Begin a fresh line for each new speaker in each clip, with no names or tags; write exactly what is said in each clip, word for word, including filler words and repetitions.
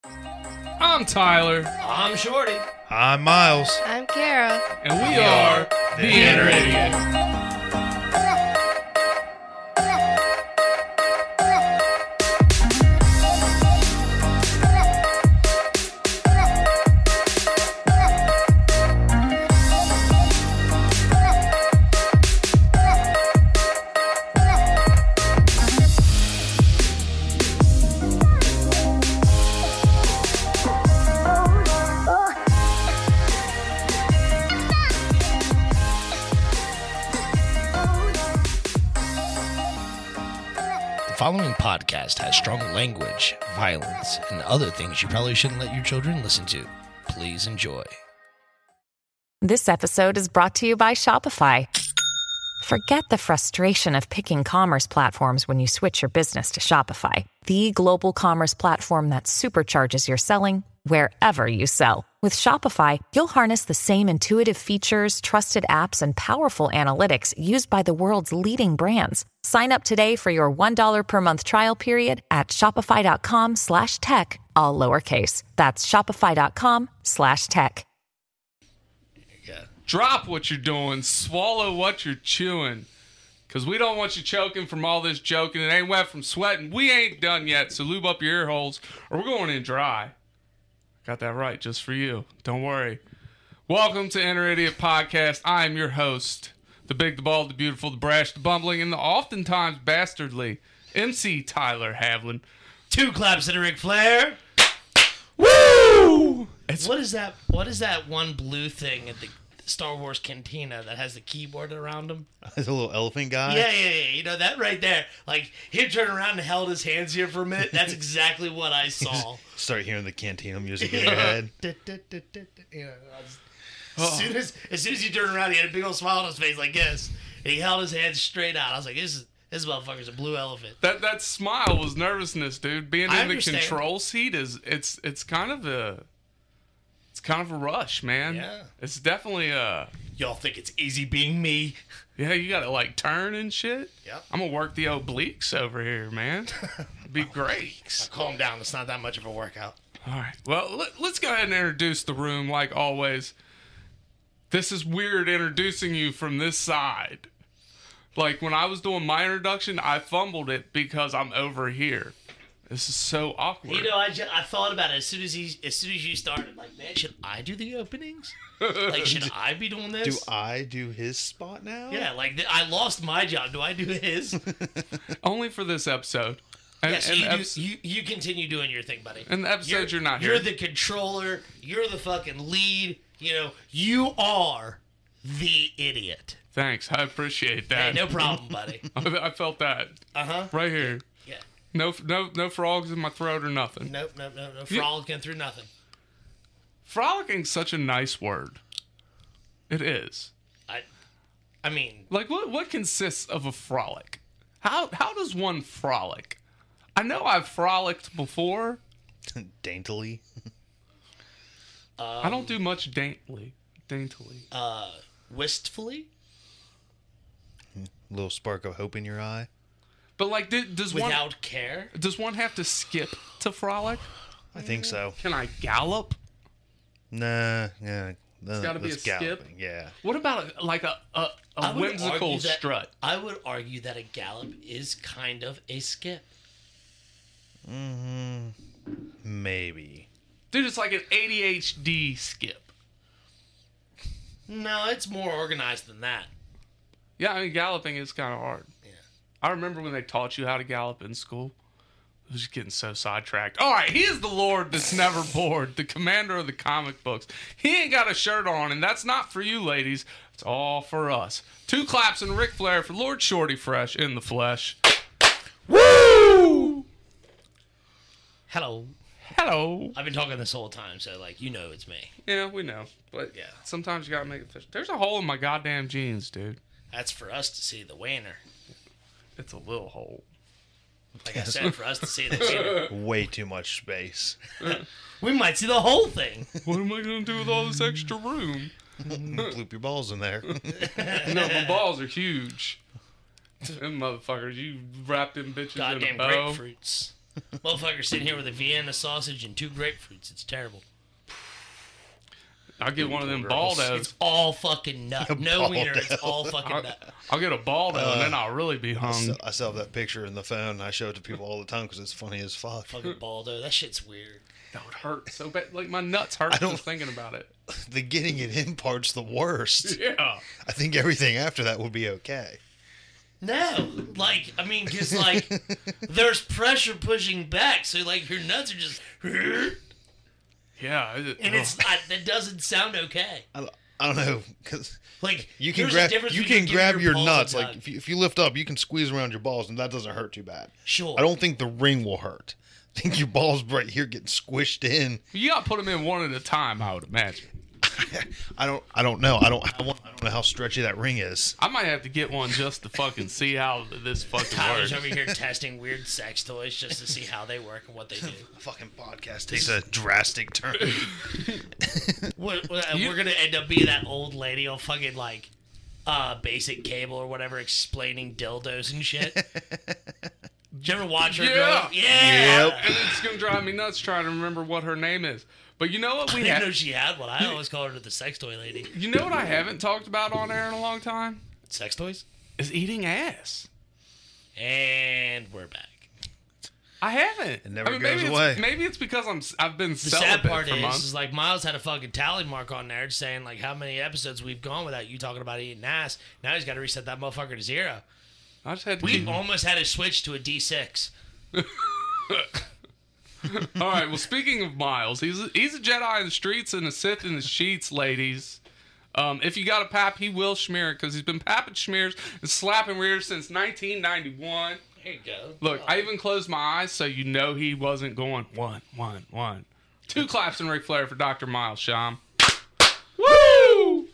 I'm Tyler.
I'm Shorty.
I'm Miles.
I'm Kara.
And we are The Inner Idiot.
The following podcast has strong language, violence, and other things you probably shouldn't let your children listen to. Please enjoy.
This episode is brought to you by Shopify. Forget the frustration of picking commerce platforms when you switch your business to Shopify, the global commerce platform that supercharges your selling wherever you sell. With Shopify, you'll harness the same intuitive features, trusted apps, and powerful analytics used by the world's leading brands. Sign up today for your one dollar per month trial period at shopify.com slash tech, all lowercase. That's shopify.com slash tech.
Drop what you're doing. Swallow what you're chewing. Because we don't want you choking from all this joking. It ain't wet from sweating. We ain't done yet, so lube up your ear holes or we're going in dry. Got that right, just for you. Don't worry. Welcome to Inner Idiot Podcast. I am your host, the big, the bald, the beautiful, the brash, the bumbling, and the oftentimes bastardly M C Tyler Havlin.
Two claps and a Ric Flair.
Woo! It's,
What is that? What is that one blue thing at the Star Wars Cantina that has the keyboard around him?
There's a little elephant guy.
Yeah, yeah, yeah. You know, that right there. Like, he turned around and held his hands here for a minute. That's exactly what I saw.
Start hearing the cantina music in your head.
You know, I was- as, soon as, as soon as he turned around, he had a big old smile on his face like this. And he held his hands straight out. I was like, this is this motherfucker's a blue elephant.
That that smile was nervousness, dude. Being
I
in the
understand.
control seat is it's it's kind of a it's kind of a rush, man.
Yeah.
It's definitely a
Y'all think it's easy being me?
yeah. You gotta like turn and shit.
Yep.
I'm gonna work the obliques over here, man. It'd be great.
Calm down. It's not that much of a workout.
All right. Well, let, let's go ahead and introduce the room like always. This is weird introducing you from this side. Like when I was doing my introduction, I fumbled it because I'm over here. This is so awkward.
You know, I, just, I thought about it as soon as he, as soon as you started. Like, man, should I do the openings? Like, should I be doing
Do
this?
I do his spot now?
Yeah, like th- I lost my job. Do I do his?
Only for this episode. And,
Yes,
and
you,
eps-
do, you you continue doing your thing, buddy.
and the episodes you're, not
You're
here.
the controller. You're the fucking lead. You know, you are the idiot.
Thanks. I appreciate
Hey,
that.
no problem, buddy.
I, I felt that
Uh huh.
right here.
Yeah.
No, no, no frogs in my throat or nothing.
Nope, nope, nope, no. Frolicking through nothing.
Frolicking such a nice word. It is.
I, I mean,
Like what? What consists of a frolic? How how does one frolic? I know I've frolicked before.
Daintily.
I don't do much daintily. Daintily.
uh, wistfully,
Little spark of hope in your eye.
But like, do, does one
without care.
does one have to skip to frolic?
I think so.
Can I gallop?
Nah, yeah. It's
gotta be a skip?
Yeah.
What about a, like a a,
I
a
would
whimsical
argue that-
strut?
I would argue that a gallop is kind of a skip.
Maybe.
Dude, it's like an A D H D skip.
No, it's more organized than that.
Yeah, I mean galloping is kind of hard.
Yeah.
I remember when they taught you how to gallop in school. I was just getting so sidetracked. All right, he is the Lord that's never bored, the commander of the comic books. He ain't got a shirt on, and that's not for you, ladies. It's all for us. Two claps and Ric Flair for Lord Shorty Fresh in the flesh. Woo!
Hello.
Hello.
I've been talking this whole time, so like you know it's me.
Yeah, we know, but
Yeah.
sometimes you gotta make it official. There's a hole in my goddamn jeans, dude.
That's for us to see the wiener.
It's a little hole.
Like I said, for us to see the wiener.
Way too much space.
We might see the whole thing.
What am I gonna do with all this extra room?
Bloop your balls in there.
No, my balls are huge. Them motherfuckers, you wrapped them bitches
Goddamn
in a bow.
grapefruits. Motherfucker sitting here with a Vienna sausage and two grapefruits. It's terrible.
I'll get one of them
Girls.
Baldos.
It's all fucking nut. No wiener. It's all fucking
I'll,
nut.
I'll get a Baldo, and then I'll really be
I
hung.
still, I still have that picture in the phone, and I show it to people all the time because it's funny as fuck.
Fucking Baldo. That shit's weird.
That would hurt so bad. Like, my nuts hurt
I don't-
just thinking about it.
The getting it in part's the worst.
Yeah.
I think everything after that would be okay.
No, like I mean, because like there's pressure pushing back, so like your nuts are just, and
Yeah. It,
it's not, that doesn't sound okay.
I don't, I don't know because
Like
you can
there's a
grab
difference
you
between
can
giving
grab your
balls a
nuts
tug.
like if you, if you lift up, you can squeeze around your balls, and that doesn't hurt too bad.
Sure.
I don't think the ring will hurt. I think your balls right here getting squished in.
You got to put them in one at a time, I would imagine.
I don't. I don't know. I don't. I don't know how stretchy that ring is.
I might have to get one just to fucking see how this fucking
Tyler's
works.
over here testing weird sex toys just to see how they work and what they do.
The fucking podcast takes a drastic turn.
We're, we're,
You-
we're gonna end up being that old lady on fucking like uh basic cable or whatever explaining dildos and shit. Did you ever watch her?
Yeah.
Go, yeah.
Yep.
And it's going to drive me nuts trying to remember what her name is. But you know what
I
we
didn't know
have?
she had one. I always called her the sex toy lady.
You know what I haven't talked about on air in a long time?
Sex toys?
Is eating ass.
And we're back.
I haven't.
It never
I mean,
goes
maybe
away.
It's, maybe it's because I'm I've been
The
celibate
sad part
for
is,
months.
is like Miles had a fucking tally mark on there saying like how many episodes we've gone without you talking about eating ass. Now he's got to reset that motherfucker to zero.
I just had to
We
keep...
almost had to switch to a D six.
All right. Well, speaking of Miles, he's a, he's a Jedi in the streets and a Sith in the sheets, ladies. Um, if you got a pap, he will smear it because he's been papping schmears and slapping rears since nineteen ninety-one.
There you go.
Look, I even closed my eyes so you know he wasn't going one, one, one. Two claps and Ric Flair for Doctor Miles, Sham. Woo!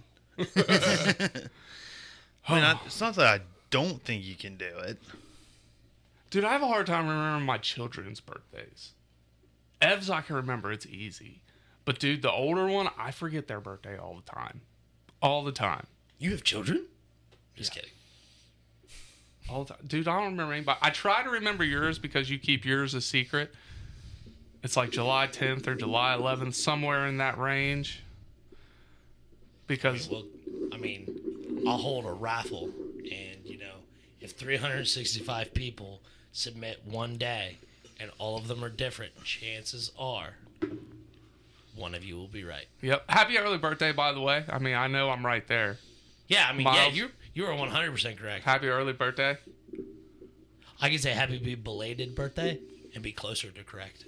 I mean, I, it's not that I don't think you can do it.
Dude, I have a hard time remembering my children's birthdays. Ev's, I can remember. It's easy. But, dude, the older one, I forget their birthday all the time. All the time.
You have children? Just kidding.
All the time. Dude, I don't remember anybody. I try to remember yours because you keep yours a secret. It's like July tenth or July eleventh, somewhere in that range. Because...
Well, I mean, I'll hold a raffle, and you know, if three hundred sixty-five people submit one day, and all of them are different, chances are one of you will be right.
Yep. Happy early birthday, by the way. I mean, I know I'm right there.
Yeah, I mean, yeah,
Miles?
you you are one hundred percent correct.
Happy early birthday.
I can say happy be belated birthday and be closer to correct.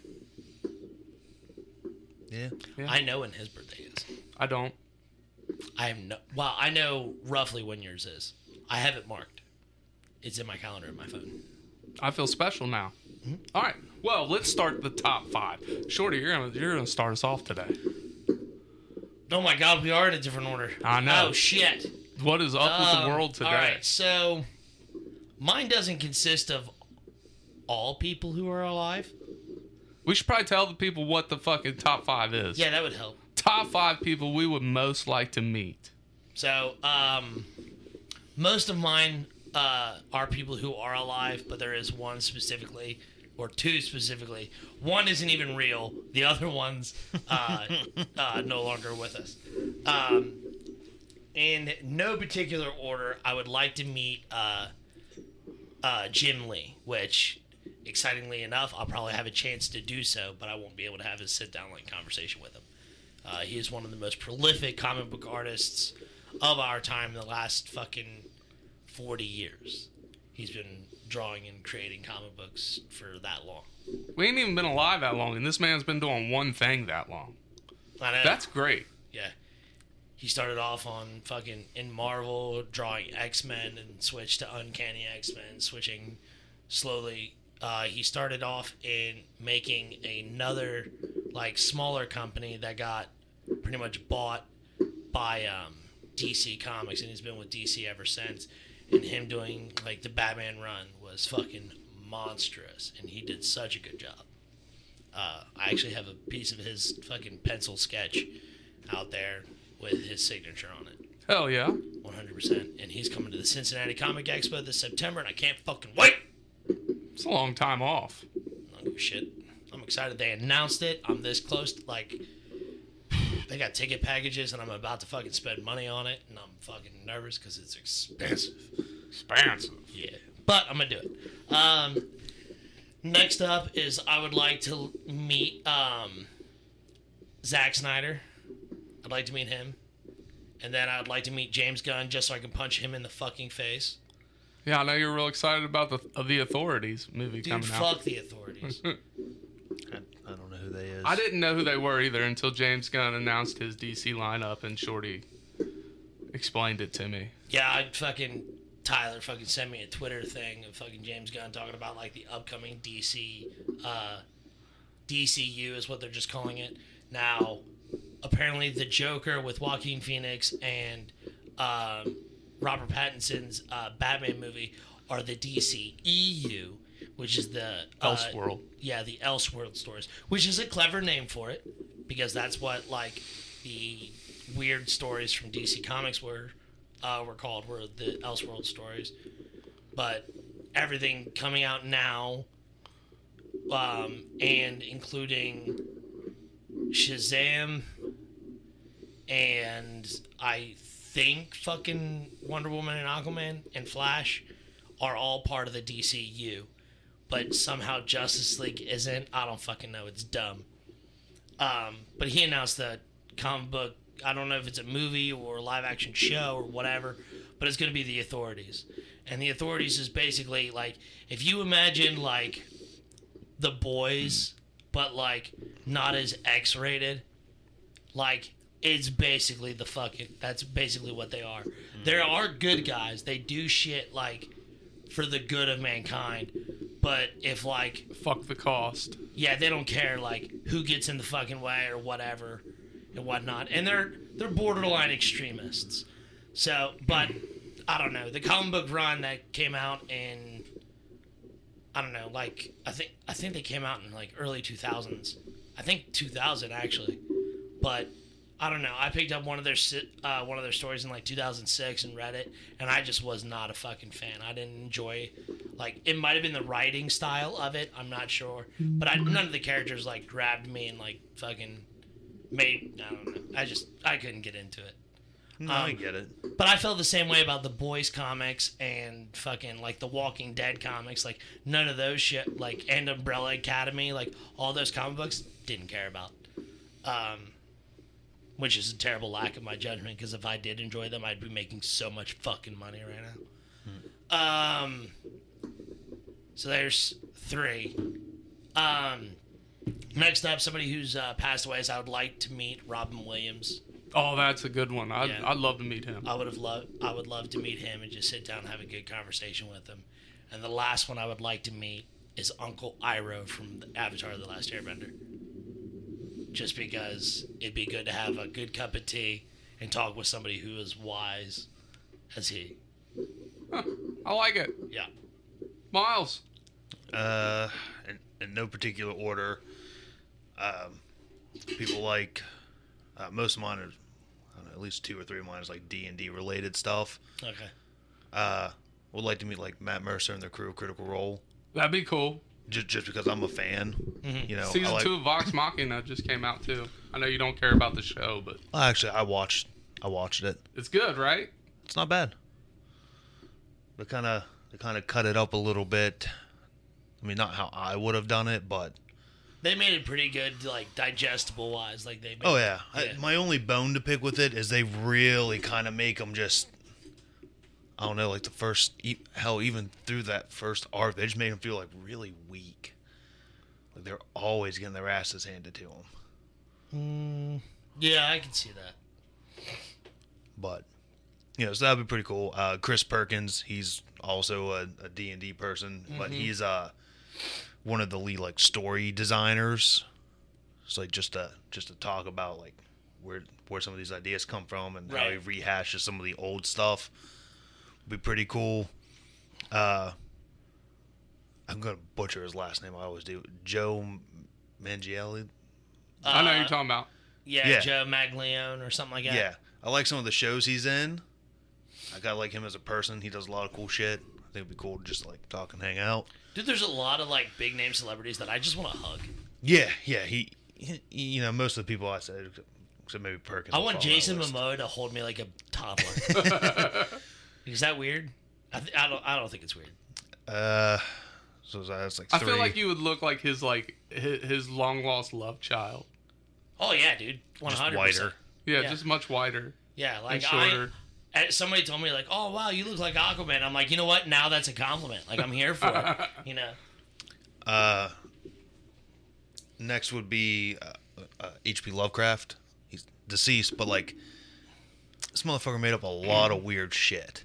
Yeah.
Yeah.
I know when his birthday is.
I don't.
I have no. Well, I know roughly when yours is. I have it marked. It's in my calendar in my phone.
I feel special now. All right. Well, let's start the top five. Shorty, you're gonna you're gonna start us off today.
Oh my God, we are in a different order.
I know.
Oh shit.
What is up with
Um,
the world today?
All right, so mine doesn't consist of all people who are alive.
We should probably tell the people what the fucking top five is.
Yeah, that would help.
Top five people we would most like to meet.
So, um, most of mine uh, are people who are alive, but there is one specifically, or two specifically. One isn't even real. The other one's uh, uh, no longer with us. Um, in no particular order, I would like to meet uh, uh, Jim Lee, which, excitingly enough, I'll probably have a chance to do so, but I won't be able to have a sit-down like conversation with him. Uh, he is one of the most prolific comic book artists of our time in the last fucking forty years. He's been drawing and creating comic books for that long.
We ain't even been alive that long, and this man's been doing one thing that long.
I know.
That's great.
Yeah. He started off on fucking in Marvel drawing X-Men and switched to Uncanny X-Men, switching slowly. Uh, he started off in making another like smaller company that got pretty much bought by um, D C Comics, and he's been with D C ever since. And him doing like the Batman run was fucking monstrous, and he did such a good job. Uh, I actually have a piece of his fucking pencil sketch out there with his signature on it.
Hell yeah.
one hundred percent. And he's coming to the Cincinnati Comic Expo this September, and I can't fucking wait.
It's a long time off.
shit. I'm excited they announced it. I'm this close to, like, they got ticket packages and I'm about to fucking spend money on it, and I'm fucking nervous because it's expensive.
Expansive.
Yeah, but I'm gonna do it. Um, next up is I would like to meet um, Zack Snyder. I'd like to meet him, and then I'd like to meet James Gunn just so I can punch him in the fucking face.
Yeah, I know you're real excited about the of the Authorities movie
Dude,
coming
fuck
out.
the Authorities.
I, I don't know who they is.
I didn't know who they were either until James Gunn announced his D C lineup and Shorty explained it to me.
Yeah, I fucking Tyler fucking sent me a Twitter thing of fucking James Gunn talking about like the upcoming D C, uh, D C U is what they're just calling it now. Apparently, the Joker with Joaquin Phoenix and um, Robert Pattinson's uh, Batman movie are the D C E U, which is the uh,
Elseworld.
Yeah, the Elseworld stories, which is a clever name for it because that's what like the weird stories from D C Comics were uh, were called, were the Elseworld stories. But everything coming out now, um, and including Shazam, and I think fucking Wonder Woman and Aquaman and Flash are all part of the D C U. But somehow Justice League isn't. I don't fucking know. It's dumb. Um, but he announced the comic book. I don't know if it's a movie or a live action show or whatever, but it's going to be The Authorities. And The Authorities is basically like, if you imagine like The Boys, but like not as X rated, like it's basically the fucking, that's basically what they are. Mm-hmm. There are good guys. They do shit like for the good of mankind. But if like,
Fuck the cost.
yeah, they don't care like who gets in the fucking way or whatever and whatnot. And they're they're borderline extremists. So, but I don't know. The comic book run that came out in, I don't know, like I think I think they came out in like early two thousands. I think two thousand actually. But I don't know. I picked up one of their uh, one of their stories in like two thousand six and read it, and I just was not a fucking fan. I didn't enjoy, like, it might have been the writing style of it. I'm not sure, but I, none of the characters like grabbed me and like fucking made. I don't know. I just I couldn't get into it.
No,
um,
I get it.
But I felt the same way about the Boys comics and fucking like the Walking Dead comics. Like none of those shit. Like and Umbrella Academy. Like all those comic books didn't care about. Um. Which is a terrible lack of my judgment, because if I did enjoy them, I'd be making so much fucking money right now. Hmm. Um, so there's three. Um, next up, somebody who's uh, passed away is I would like to meet Robin Williams.
Oh, that's a good one. I'd,
Yeah.
I'd love to meet him.
I would have loved. I would love to meet him and just sit down and have a good conversation with him. And the last one I would like to meet is Uncle Iroh from the Avatar: The Last Airbender. Just because it'd be good to have a good cup of tea and talk with somebody who is wise as he.
Huh, I like it.
Yeah.
Miles.
Uh, in, in no particular order. Um, people like uh, most of mine are, I don't know, at least two or three of mine is like D and D related stuff.
Okay.
Uh, would like to meet like Matt Mercer and their crew of Critical Role.
That'd be cool.
Just, just because I'm a fan,
Mm-hmm.
you know.
Season
I like,
two of Vox Machina just came out too. I know you don't care about the show, but
well, actually, I watched, I watched it.
it's good, right?
It's not bad. They kind of, they kind of cut it up a little bit. I mean, not how I would have done it, but
They made it pretty good, like digestible wise. Like they. Made,
oh yeah.
yeah.
I, my only bone to pick with it is they really kind of make them just. I don't know, like the first, hell, even through that first arc, they just made them feel like really weak. Like they're always getting their asses handed to them.
Mm, yeah, I can see that.
But, you know, so that'd be pretty cool. Uh, Chris Perkins, he's also a, a D and D person, mm-hmm. but he's uh, one of the lead, like, story designers. It's like just to, just to talk about, like, where where some of these ideas come from and
right.
how he rehashes some of the old stuff. Be pretty cool. Uh, I'm gonna butcher his last name. I always do. Joe Manganiello.
Uh,
I know who you're talking about.
Yeah,
Yeah.
Joe Maglione or something like that.
Yeah, I like some of the shows he's in. I gotta like him as a person. He does a lot of cool shit. I think it'd be cool to just like talk and hang out.
Dude, there's a lot of like big name celebrities that I just want to hug.
Yeah, yeah. He, he, you know, most of the people I said, except, except maybe Perkins.
I
will
want
follow that
Jason
list.
Momoa to hold me like a toddler. Is that weird? I, th- I don't. I don't think it's weird.
Uh, so that's like.
I
Three.
feel like you would look like his like his, his long lost love child.
Oh yeah, dude. One
Just
hundred percent.
whiter.
Yeah,
Yeah.
just much wider.
Yeah, like
and
I.
shorter.
and Somebody told me like, "Oh wow, you look like Aquaman." I'm like, you know what? Now that's a compliment. Like I'm here for it. You know.
Uh, next would be uh, uh, H P Lovecraft. He's deceased, but like, this motherfucker made up a lot of weird shit.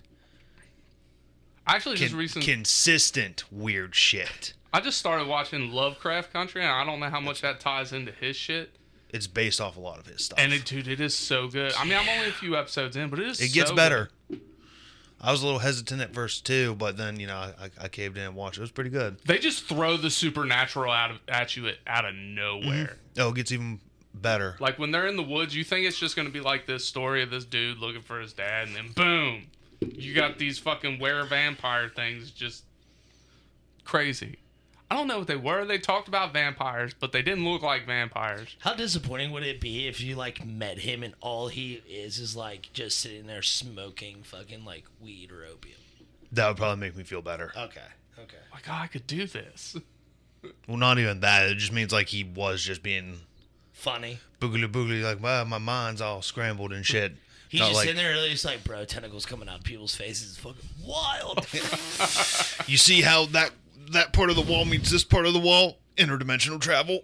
I actually just
Con-
recently,
consistent weird shit.
I just started watching Lovecraft Country, and I don't know how much that ties into his shit.
It's based off a lot of his stuff.
And it, dude, it is so good. I mean, I'm only a few episodes in, but it is.
It gets
so
better.
good.
I was a little hesitant at first too, but then you know I, I caved in and watched it. It was pretty good.
They just throw the supernatural out of at you out of nowhere.
Oh, it gets even better.
Like when they're in the woods, you think it's just going to be like this story of this dude looking for his dad, and then boom, you got these fucking were-vampire things. Just crazy. I don't know what they were. They talked about vampires, but they didn't look like vampires.
How disappointing would it be if you like met him and all he is is like just sitting there smoking fucking like weed or opium?
That would probably make me feel better.
Okay. Okay.
Like, oh, I could do this.
Well, not even that. It just means like he was just being
Funny.
boogly boogly, like well, my mind's all scrambled and shit.
He's
Not
just
like,
sitting there, really just like, bro, tentacles coming out of people's faces. It's fucking wild.
you see how that that part of the wall meets this part of the wall? Interdimensional travel.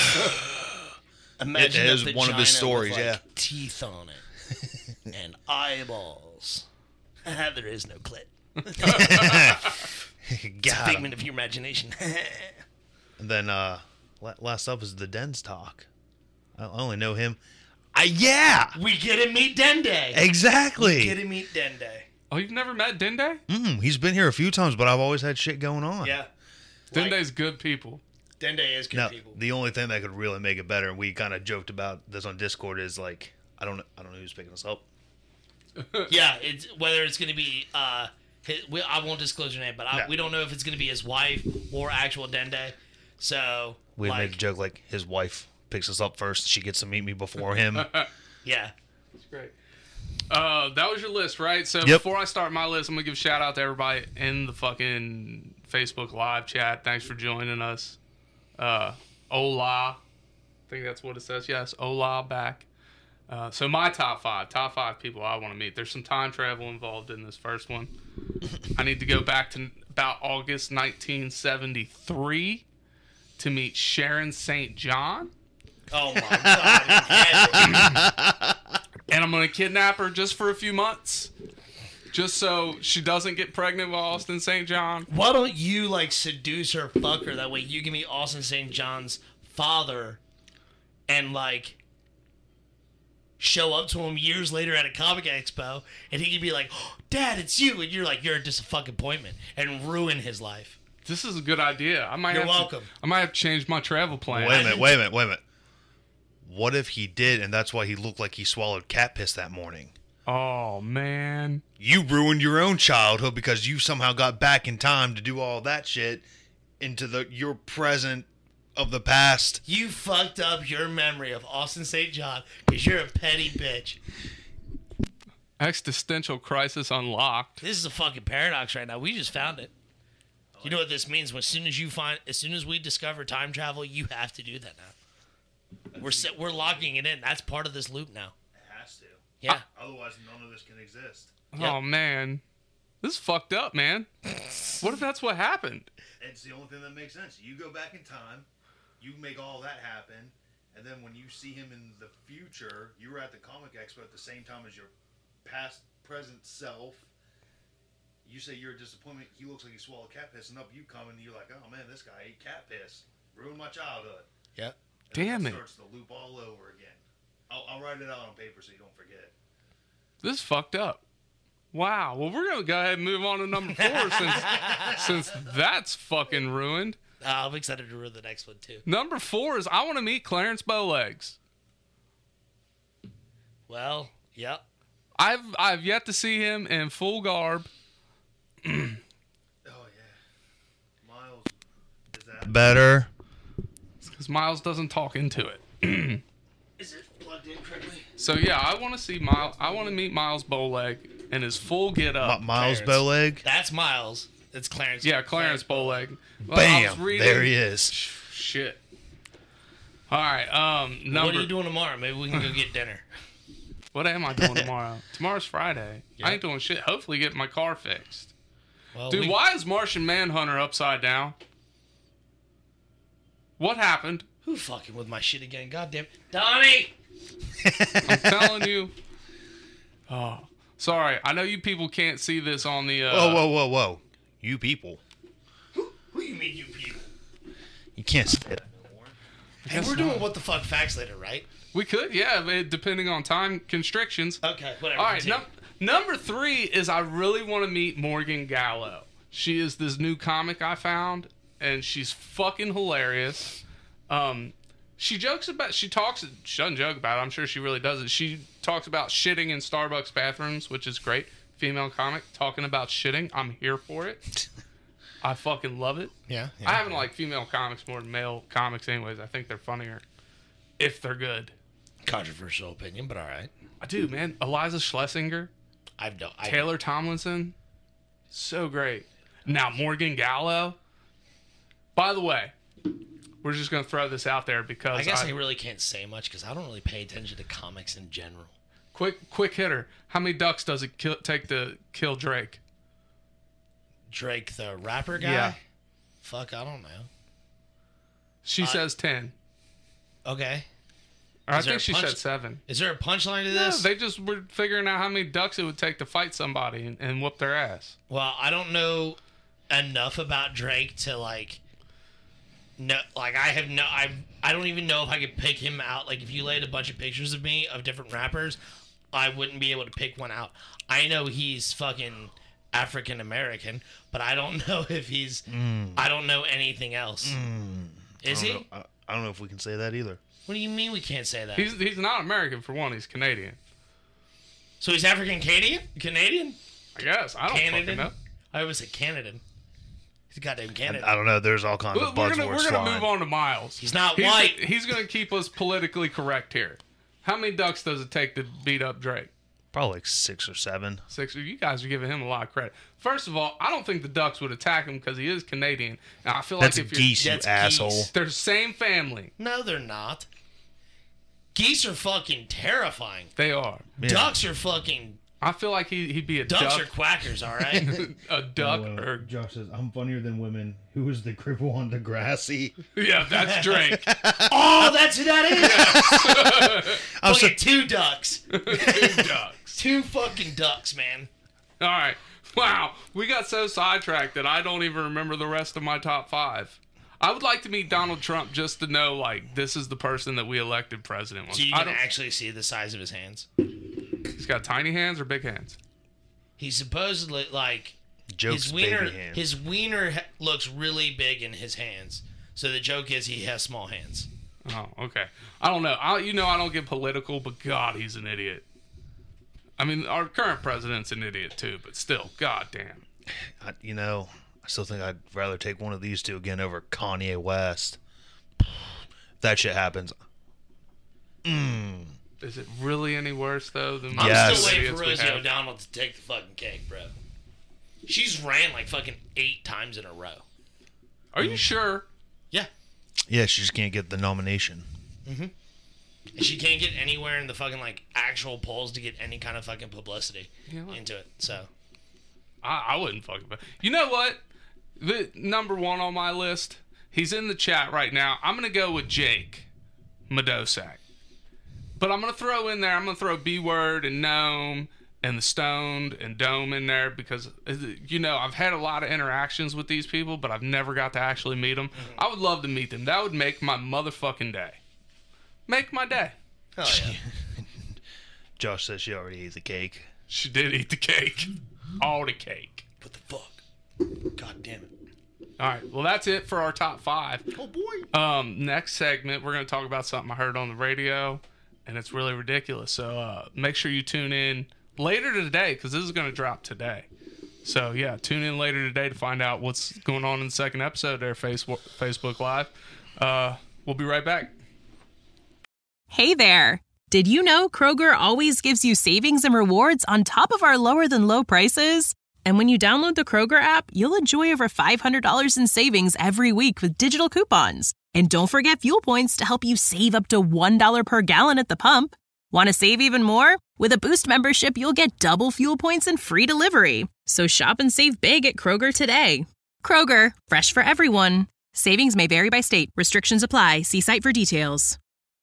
Imagine
It
a
is one of his
vagina
stories,
with, like,
yeah.
teeth on it and eyeballs. There is no clit. It's a
Got him.
figment of your imagination.
And then uh, la- last up is the Dens talk. I I only know him. Uh, yeah,
We get to meet Dende.
exactly.
Get to meet Dende.
Oh, you've never met Dende?
Mm, he's been here a few times, but I've always had shit going on.
Yeah. Like,
Dende's good people.
Dende is good
No,
people.
the only thing that could really make it better, and we kind of joked about this on Discord, is like I don't I don't know who's picking us up.
Yeah, it's whether it's going to be. Uh, his, we, I won't disclose your name, but I,
No.
we don't know if it's going to be his wife or actual Dende. So,
We
like,
made a joke like his wife picks us up first. She gets to meet me before him.
yeah.
That's great. Uh, that was your list, right? So
Yep.
before I start my list, I'm gonna give a shout out to everybody in the fucking Facebook live chat. Thanks for joining us. Uh, Ola, I think that's what it says. Yes, Ola back. Uh, so my top five, top five people I want to meet. There's some time travel involved in this first one. I need to go back to about August nineteen seventy-three to meet Sharon Saint John.
Oh, my God.
And I'm going to kidnap her just for a few months. Just so she doesn't get pregnant with Austin Saint John.
Why don't you, like, seduce her, fuck her? That way you can meet Austin Saint John's father and, like, show up to him years later at a comic expo, and he can be like, oh, Dad, it's you. And you're like, you're just a fucking appointment, and ruin his life.
This is a good idea. I might
You're
have
welcome.
To, I might have to change my travel plan.
Wait a minute, wait a minute, wait a minute. What if he did, and that's why he looked like he swallowed cat piss that morning?
Oh, man.
You ruined your own childhood because you somehow got back in time to do all that shit into the your present of the past.
You fucked up your memory of Austin Saint John because you're a petty bitch.
Existential crisis unlocked.
This is a fucking paradox right now. We just found it. You know what this means? As soon as you find, as soon as we discover time travel, you have to do that now. We're set, we're locking it in. That's part of this loop now.
It has to.
Yeah.
Otherwise, none of this can exist.
Yep.
Oh, man. This is fucked up, man. What if that's what happened?
It's the only thing that makes sense. You go back in time, you make all that happen, and then when you see him in the future, you were at the comic expo at the same time as your past, present self. You say you're a disappointment. He looks like he swallowed cat piss, and up you come, and you're like, oh man, this guy ate cat piss. Ruined my childhood.
Yep.
And
Damn
then
it.
starts the loop all over again. I'll, I'll write it out on paper so you don't forget.
This is fucked up. Wow. Well, we're going to go ahead and move on to number four since, since that's fucking ruined.
Uh, I'm excited to read the next one too.
Number four is I want to meet Clarence Bowlegs.
Well, yep.
I've I've yet to see him in full garb.
better?
Because Miles doesn't talk into it.
Is it plugged in correctly?
So yeah, I want to see Miles. I want to meet Miles Bowleg in his full get up.
M- Miles
Clarence.
Bowleg?
That's Miles. It's Clarence.
Yeah, Clarence Bowleg. Well, I was
Bam!
reading-
There he is.
Shit. All right. Um. Number.
What are you doing tomorrow? Maybe we can go get dinner.
What am I doing tomorrow? Tomorrow's Friday.
Yeah.
I ain't doing shit. Hopefully, get my car fixed.
Well,
Dude,
we-
why is Martian Manhunter upside down? What happened?
Who fucking with my shit again? God damn it. Donnie!
I'm telling you. Oh, sorry. I know you people can't see this on the. Uh,
Whoa, whoa, whoa, whoa. You people.
Who you mean, you people?
You can't say that.
Hey, we're doing What the Fuck Facts later, right?
We could, yeah, but depending on time constrictions.
Okay, whatever.
All right,
continue.
num- number three is I really want to meet Morgan Gallo. She is this new comic I found, and she's fucking hilarious. Um, she jokes about, she talks, she doesn't joke about it, I'm sure she really does it. She talks about shitting in Starbucks bathrooms, which is great. Female comic talking about shitting. I'm here for it. I fucking love it.
Yeah. yeah
I haven't liked female comics more than male comics anyways. I think they're funnier if they're good.
Controversial opinion, but all right.
I do, man. Eliza Schlesinger,
I've no. I,
Taylor Tomlinson, so great. Now Morgan Gallo. By the way, we're just gonna throw this out there because
I guess I,
I,
really can't say much because I don't really pay attention to comics in general.
quick quick hitter. How many ducks does it kill, take to kill Drake?
Drake, the rapper guy?
Yeah.
Fuck, I don't know.
She
Uh,
says ten.
Okay.
Or I
is there
think
a
she
punch-
said seven.
Is there a punchline to
No,
this?
they just were figuring out how many ducks it would take to fight somebody and, and whoop their ass.
Well, I don't know enough about Drake to like. No, like I have no, I I don't even know if I could pick him out. Like if you laid a bunch of pictures of me of different rappers, I wouldn't be able to pick one out. I know he's fucking African American, but I don't know if he's. I don't know anything else. Is
I
he?
don't, know, I, I don't know if we can say that either.
What do you mean we can't say that?
He's he's not American for one. He's Canadian.
so he's African Canadian? Canadian?
I guess I don't fucking
Canadian?
know.
I always say Canadian. He's a goddamn Canadian.
I don't know. There's all kinds
We're
of
we're
buzzwords
gonna we're gonna
flying.
move on to Miles.
He's not
he's,
white.
He's gonna keep us politically correct here. How many ducks does it take to beat up Drake?
Probably like six or seven.
Six. You guys are giving him a lot of credit. First of all, I don't think the ducks would attack him because he is Canadian. Now I feel
That's
like if
geese,
you're
you
That's
asshole.
geese.
they're the same family,
No, they're not. Geese are fucking terrifying.
they are.
Yeah.
Ducks are fucking.
I feel like he he'd be a
Ducks
duck,
are quackers, all right?
a duck,
Oh, uh,
or
Josh says, I'm funnier than women. Who is the cripple on Degrassi?
yeah, that's Drake.
oh, that's who that is.
I'm so,
Fucking two ducks.
Two ducks.
Two fucking ducks, man.
All right. Wow, we got so sidetracked that I don't even remember the rest of my top five. I would like to meet Donald Trump just to know, like, this is the person that we elected president.
So you
I
can
don't-
actually see the size of his hands.
He's got tiny hands or big hands.
He's supposedly like
Joke's
his wiener.
baby hand.
His wiener ha- looks really big in his hands. So the joke is he has small hands.
Oh, okay. I don't know. I, you know, I don't get political, but God, he's an idiot. I mean, our current president's an idiot too, but still, God damn.
I, you know, I still think I'd rather take one of these two again over Kanye West. If that shit happens. Mm.
Is it really any worse though than
I'm
Yes.
still waiting for
idiots we
Rosie
have?
O'Donnell to take the fucking cake, bro. She's ran like fucking eight times in a row.
Are you sure?
Yeah.
Yeah, she just can't get the nomination.
And she can't get anywhere in the fucking like actual polls to get any kind of fucking publicity
You know what?
into it. So
I, I wouldn't fucking. You know what? The number one on my list. He's in the chat right now. I'm gonna go with Jake Medosak, but I'm gonna throw in there. I'm gonna throw B Word and Gnome and the Stoned and Dome in there because you know I've had a lot of interactions with these people, but I've never got to actually meet them. I would love to meet them. That would make my motherfucking day. Make my day.
hell yeah.
Josh says she already ate the cake.
She did eat the cake, all the cake.
What the fuck? God damn it.
All right, well that's it for our top five.
Oh boy.
Um, next segment, we're going to talk about something I heard on the radio, and it's really ridiculous. So uh, make sure you tune in later today because this is going to drop today. So, yeah, tune in later today to find out what's going on in the second episode there, Facebook, Facebook Live. Uh, we'll be right back.
Hey there. Did you know Kroger always gives you savings and rewards on top of our lower than low prices? And when you download the Kroger app, you'll enjoy over five hundred dollars in savings every week with digital coupons. And don't forget fuel points to help you save up to one dollar per gallon at the pump. Want to save even more? With a Boost membership, you'll get double fuel points and free delivery. So shop and save big at Kroger today. Kroger, fresh for everyone. Savings may vary by state. Restrictions apply. See site for details.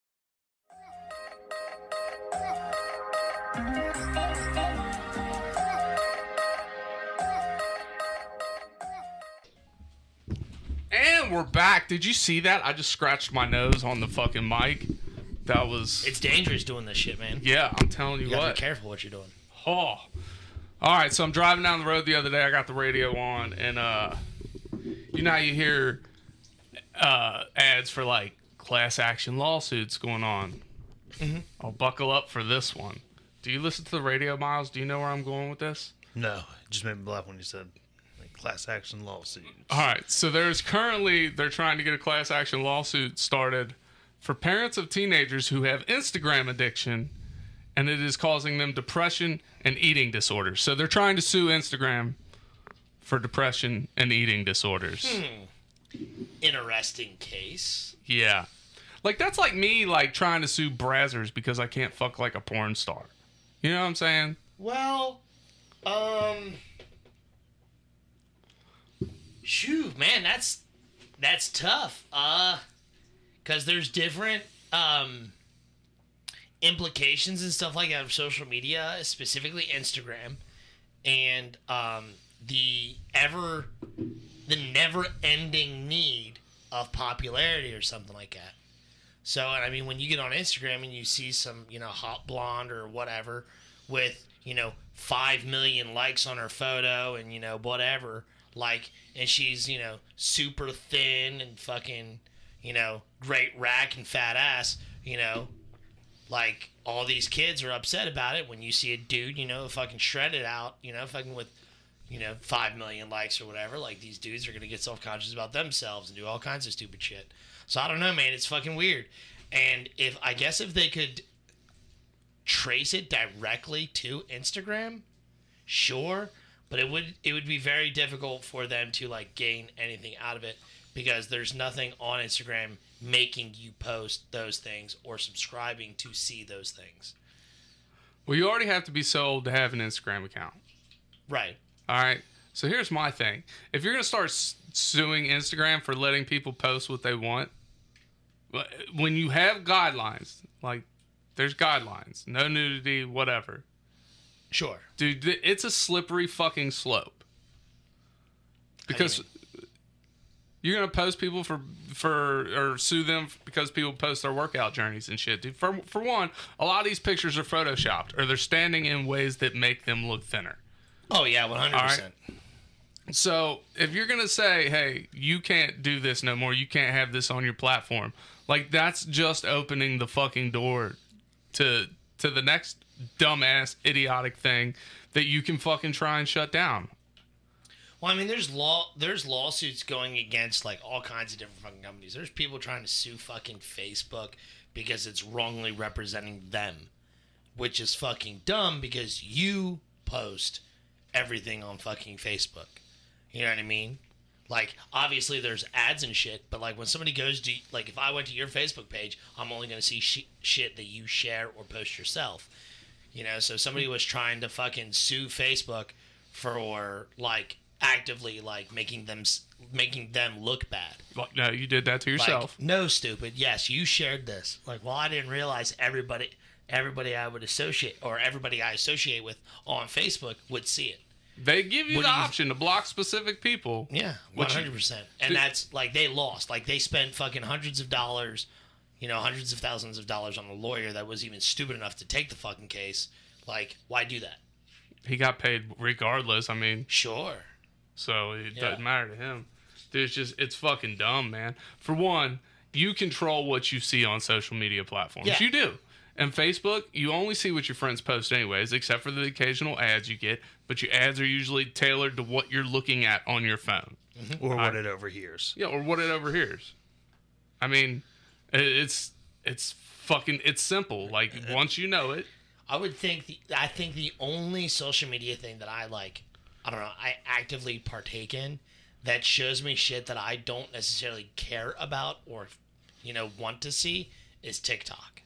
And we're back. Did you see that? I just scratched my nose on the fucking mic. That was...
It's dangerous doing this shit, man.
Yeah, I'm telling you,
You gotta
what.
be careful what you're doing.
Oh. All right, so I'm driving down the road the other day. I got the radio on, and uh, you know how you hear uh, ads for, like, class action lawsuits going on? Mm-hmm. I'll buckle up for this one. Do you listen to the radio, Miles? Do you know where I'm going with this?
No, it just made me laugh when you said like class action lawsuits.
All right, so there's currently, they're trying to get a class action lawsuit started for parents of teenagers who have Instagram addiction, and it is causing them depression and eating disorders. So they're trying to sue Instagram for depression and eating disorders.
Hmm. Interesting case.
Yeah. Like, that's like me, like, trying to sue Brazzers because I can't fuck like a porn star. You know what I'm saying?
Well, um... Shoo, man, that's that's tough. Uh... Because there's different um, implications and stuff like that of social media, specifically Instagram, and um, the ever, the never-ending need of popularity or something like that. So, I mean, when you get on Instagram and you see some, you know, hot blonde or whatever with, you know, five million likes on her photo and, you know, whatever, like, and she's, you know, super thin and fucking... you know, great rack and fat ass, you know, like, all these kids are upset about it when you see a dude, you know, fucking shredded out, you know, fucking with, you know, five million likes or whatever. Like, these dudes are going to get self-conscious about themselves and do all kinds of stupid shit. So, I don't know, man. It's fucking weird. And if, I guess if they could trace it directly to Instagram, sure, but it would, it would be very difficult for them to, like, gain anything out of it. Because there's nothing on Instagram making you post those things or subscribing to see those things.
Well, you already have to be so old to have an Instagram account.
Right.
All right. So here's my thing. If you're going to start suing Instagram for letting people post what they want, when you have guidelines, like there's guidelines, no nudity, whatever.
Sure.
Dude, it's a slippery fucking slope. Because... you're gonna post people for for or sue them because people post their workout journeys and shit, dude. For for one, a lot of these pictures are photoshopped or they're standing in ways that make them look thinner.
Oh yeah, one hundred percent.
So if you're gonna say, hey, you can't do this no more, you can't have this on your platform, like that's just opening the fucking door to to the next dumbass idiotic thing that you can fucking try and shut down.
Well, I mean, there's law, there's lawsuits going against like all kinds of different fucking companies. There's people trying to sue fucking Facebook because it's wrongly representing them, which is fucking dumb because you post everything on fucking Facebook. You know what I mean? Like, obviously there's ads and shit, but like when somebody goes to, like if I went to your Facebook page, I'm only going to see sh- shit that you share or post yourself. You know, so somebody was trying to fucking sue Facebook for like actively like making them making them look bad.
Like, no, you did that to yourself.
Like, no, stupid. Yes, you shared this. Like, well, I didn't realize everybody everybody I would associate or everybody I associate with on Facebook would see it.
They give you
What
the
do you-
option to block specific people.
Yeah, one hundred percent. And that's like they lost. Like they spent fucking hundreds of dollars, you know, hundreds of thousands of dollars on a lawyer that was even stupid enough to take the fucking case. Like, why do that?
He got paid regardless. I mean,
Sure.
so it
Yeah.
doesn't matter to him. Dude, it's just, it's fucking dumb, man. For one, you control what you see on social media platforms.
Yeah.
You do. And Facebook, you only see what your friends post anyways, except for the occasional ads you get. But your ads are usually tailored to what you're looking at on your phone.
Or what
I-
it overhears.
Yeah, or what it overhears. I mean, it- it's it's fucking it's simple. Like once you know it,
I would think the I think the only social media thing that I like, I don't know, I actively partake in that shows me shit that I don't necessarily care about or, you know, want to see is TikTok.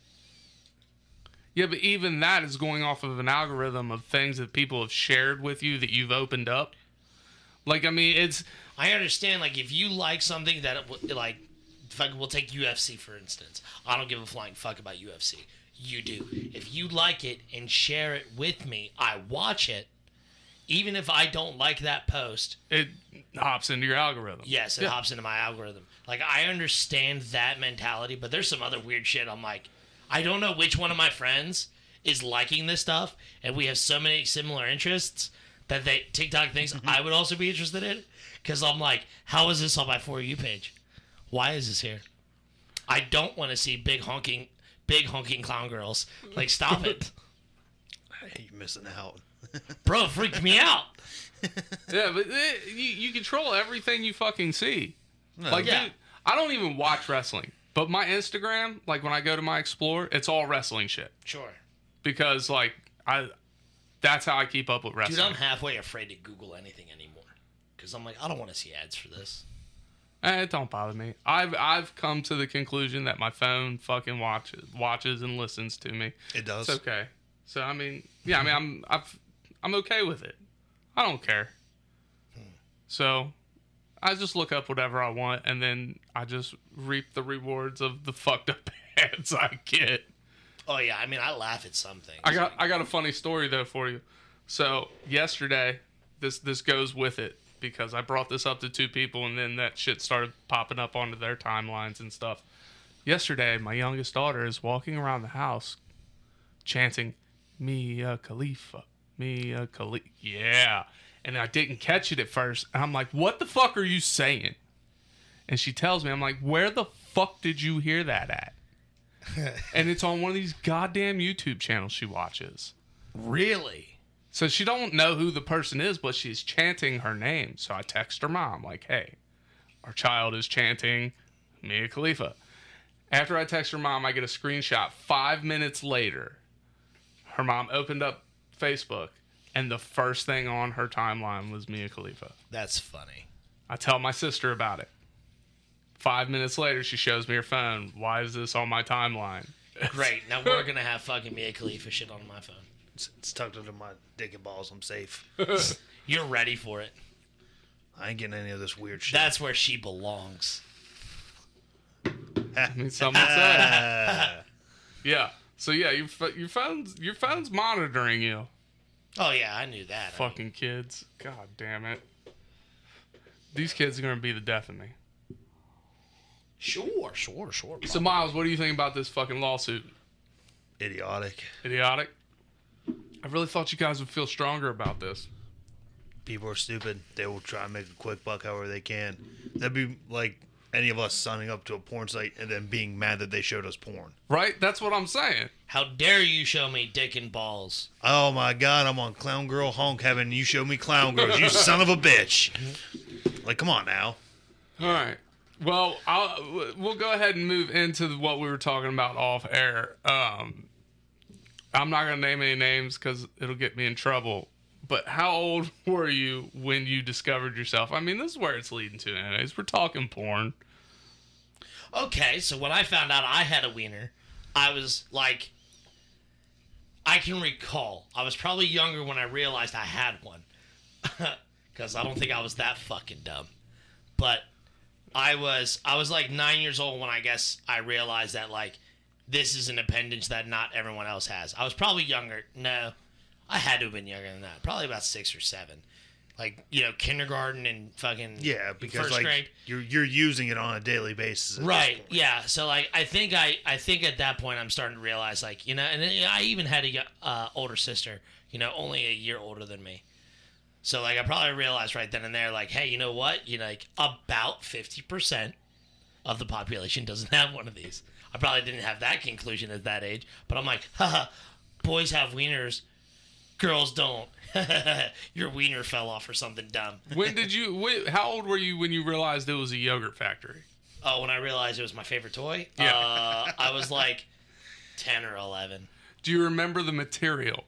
yeah, but even that is going off of an algorithm of things that people have shared with you that you've opened up. Like, I mean, it's
I understand, like, if you like something that, it w- like, fuck, we'll take U F C, for instance. I don't give a flying fuck about U F C. You do. If you like it and share it with me, I watch it. Even if I don't like that post,
it hops into your algorithm.
yes, it
Yeah.
hops into my algorithm. Like, I understand that mentality, but there's some other weird shit. I'm like, I don't know which one of my friends is liking this stuff, and we have so many similar interests that they TikTok thinks I would also be interested in it. Because I'm like, how is this on my For You page? Why is this here? I don't want to see big honking, big honking clown girls. Like, stop it.
You're missing out.
Bro, it freaked me out.
Yeah, but it, you, you control everything you fucking see. Like,
Yeah.
dude, I don't even watch wrestling. But my Instagram, like when I go to my Explore, it's all wrestling shit.
Sure.
Because, like, I that's how I keep up with wrestling.
Dude, I'm halfway afraid to Google anything anymore. Because I'm like, I don't want to see ads for this.
Eh, it don't bother me. I've I've come to the conclusion that my phone fucking watches watches and listens to me.
It does.
It's okay. So I mean, yeah, I mean, I'm I've, I'm okay with it. I don't care. So I just look up whatever I want, and then I just reap the rewards of the fucked up ads I get.
Oh, yeah. I mean, I laugh at some things.
I got I got a funny story though for you. So yesterday, this this goes with it because I brought this up to two people, and then that shit started popping up onto their timelines and stuff. Yesterday, my youngest daughter is walking around the house, chanting, "Mia Khalifa, Mia Khalifa." Yeah, and I didn't catch it at first, and I'm like, "What the fuck are you saying?" And she tells me, I'm like, "Where the fuck did you hear that at?" And it's on one of these goddamn YouTube channels she watches.
Really?
So she don't know who the person is, but she's chanting her name. So I text her mom, like, "Hey, our child is chanting Mia Khalifa." After I text her mom, I get a screenshot. Five minutes later, her mom opened up Facebook, and the first thing on her timeline was Mia Khalifa.
That's funny.
I tell my sister about it. Five minutes later, she shows me her phone. Why is this on my timeline?
Great. Now we're going to have fucking Mia Khalifa shit on my phone.
It's, it's tucked under my dick and balls. I'm safe.
You're ready for it.
I ain't getting any of this weird shit.
That's where she belongs.
I mean, some would say. Yeah. So yeah, your ph- your phone's your phone's monitoring you.
Oh, yeah. I knew that.
Fucking kids. God damn it. These kids are gonna be the death of me.
Sure, sure, sure.
So Miles, what do you think about this fucking lawsuit?
Idiotic.
Idiotic. I really thought you guys would feel stronger about this.
People are stupid. They will try and make a quick buck however they can. That'd be like any of us signing up to a porn site and then being mad that they showed us porn.
Right? That's what I'm saying.
How dare you show me dick and balls?
Oh my god, I'm on Clown Girl Honk Heaven. You show me Clown Girls. You son of a bitch. Like, come on now.
All right. Well, I'll, we'll go ahead and move into what we were talking about off air. Um, I'm not going to name any names because it'll get me in trouble. But how old were you when you discovered yourself? I mean, this is where it's leading to anyways. We're talking porn.
Okay, so when I found out I had a wiener, I was like, I can recall. I was probably younger when I realized I had one. Because I don't think I was that fucking dumb. But I was I was like nine years old when I guess I realized that, like, this is an appendage that not everyone else has. I was probably younger. No, I had to have been younger than that. Probably about six or seven. Like, you know, kindergarten and fucking
Yeah, because
first
like
grade.
you're you're using it on a daily basis. at this
Right.
point.
Yeah. So like, I think I, I think at that point I'm starting to realize, like, you know, and then I even had a uh, older sister, you know, only a year older than me. So like, I probably realized right then and there, like, hey, you know what? You know, like about fifty percent of the population doesn't have one of these. I probably didn't have that conclusion at that age, but I'm like, haha, boys have wieners, girls don't. Your wiener fell off or something dumb.
When did you? Wait, how old were you when you realized it was a yogurt factory?
Oh, when I realized it was my favorite toy,
Yeah.
uh, I was like ten or eleven.
Do you remember the material?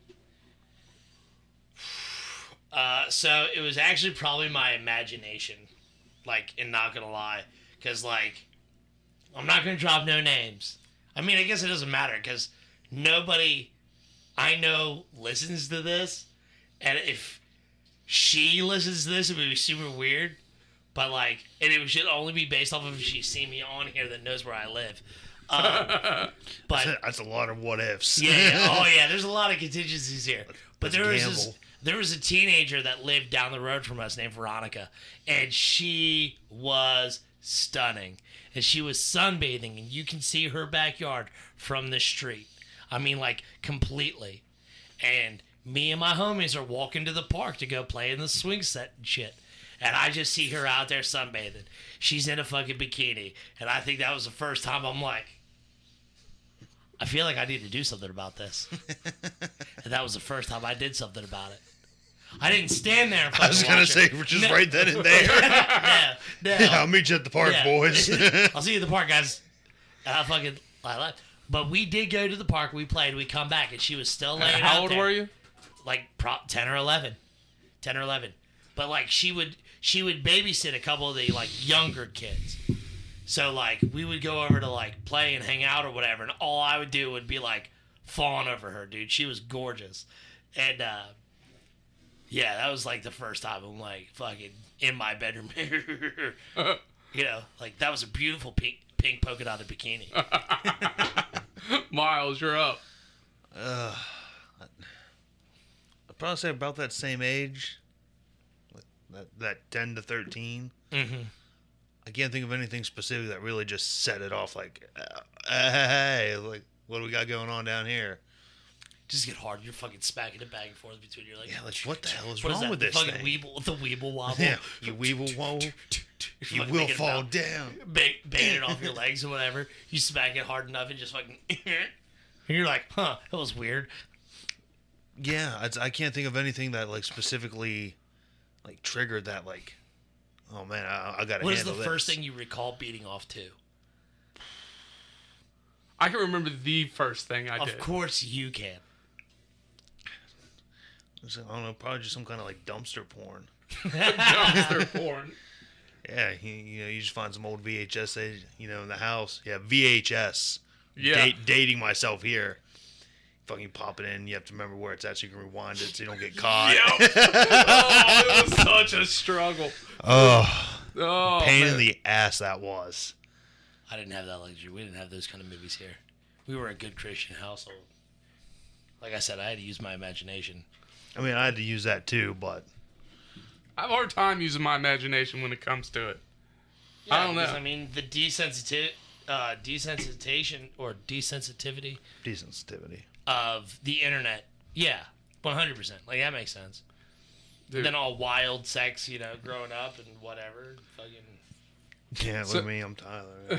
Uh, so it was actually probably my imagination, like, and not gonna lie, because like, I'm not gonna drop no names. I mean, I guess it doesn't matter because nobody I know listens to this, and if she listens to this, it would be super weird. But like, and it should only be based off of if she's seen me on here that knows where I live. Um, but
That's a lot of what ifs.
yeah, yeah, oh yeah, there's a lot of contingencies here. But
Let's
there was this,
gamble.
there was a teenager that lived down the road from us named Veronica, and she was stunning. And she was sunbathing, and you can see her backyard from the street. I mean, like, completely. And me and my homies are walking to the park to go play in the swing set and shit. And I just see her out there sunbathing. She's in a fucking bikini. And I think that was the first time I'm like, I feel like I need to do something about this. And that was the first time I did something about it. I didn't stand there and fucking
I was gonna
watch
say,
her.
we're just
No.
right then and there.
no, no.
I'll meet you at the park,
Yeah.
boys.
I'll see you at the park, guys. And I fucking I left. But we did go to the park. We played. We come back, and she was still laying out
How old
there.
were you?
Like prop ten or eleven, ten or eleven. But like she would she would babysit a couple of the like younger kids. So like we would go over to like play and hang out or whatever, and all I would do would be like fawn over her, dude. She was gorgeous, and uh, yeah, that was like the first time I'm like fucking in my bedroom. You know, like that was a beautiful pink pink polka dotted bikini.
Miles, you're up.
I'd probably say about that same age, like that that ten to thirteen.
Mm-hmm.
I can't think of anything specific that really just set it off. Like, uh, hey, like what do we got going on down here?
Just get hard. You're fucking smacking it back and forth between your legs.
Yeah, like what the hell is
What is
wrong
that?
with
The
this
fucking
thing?
weeble, the weeble wobble.
Yeah, you weeble wobble. You
Fucking
will
making it
fall
about-
down.
Bang, banging it off your legs or whatever. You smack it hard enough and just fucking. And you're like, huh, that was weird.
Yeah, it's, I can't think of anything that like specifically like triggered that. Like, oh man, I, I got to
What is
handle
the
this.
first thing you recall beating off to?
I can remember the first thing I
Of
did.
course you can.
I don't know, probably just some kind of like dumpster porn.
Dumpster porn.
Yeah, you, you know, you just find some old V H S, you know, in the house. Yeah, V H S.
Yeah.
Date, dating myself here. Fucking pop it in. You have to remember where it's at so you can rewind it so you don't get caught.
Yep. Oh, it was such a struggle.
Oh,
Oh,
pain
man.
in the ass that was.
I didn't have that luxury. We didn't have those kind of movies here. We were a good Christian household. Like I said, I had to use my imagination.
I mean, I had to use that too, but
I have a hard time using my imagination when it comes to it. I don't know.
because, I mean, the desensiti- uh, desensitization or desensitivity
desensitivity.
of the internet. Yeah, one hundred percent. Like, that makes sense.
Dude.
Then all wild sex, you know, growing up and whatever. Fucking,
Yeah, look
So-
at me, I'm Tyler.